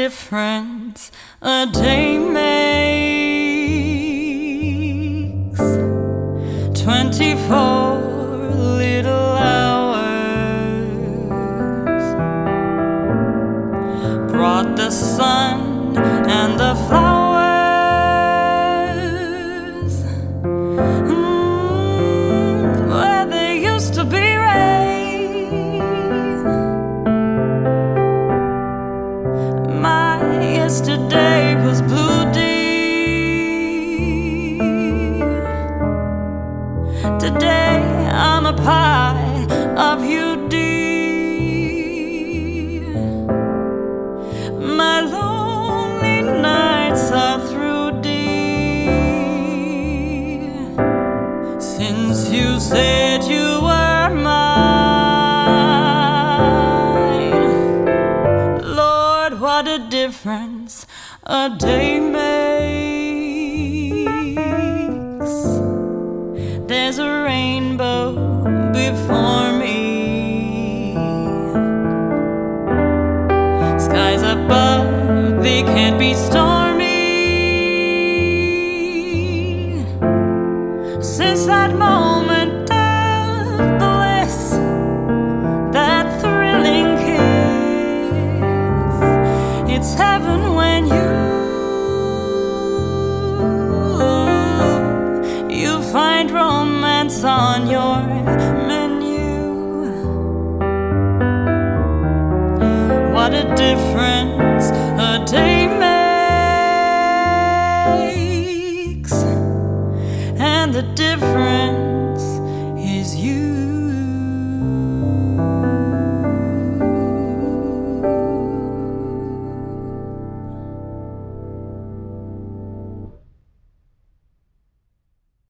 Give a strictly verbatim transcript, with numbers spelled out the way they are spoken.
difference a day makes. Twenty-four little hours brought the sun and the flowers mm, where there used to be rain. My yesterday was blue deep. Today I'm a pie of you dear. My lonely nights are through dear. Since you said you were mine, Lord, what a difference a day makes. There's a rainbow before me, skies above, they can't be stormy. Since that moment of bliss, that thrilling kiss, it's heaven when you you find romance on your menu. What a difference a day makes, and the difference is you.